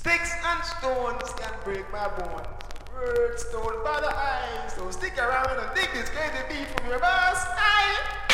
Sticks and stones can break my bones. Words told by the eyes. So stick around and dig this crazy beat from your boss. Aye.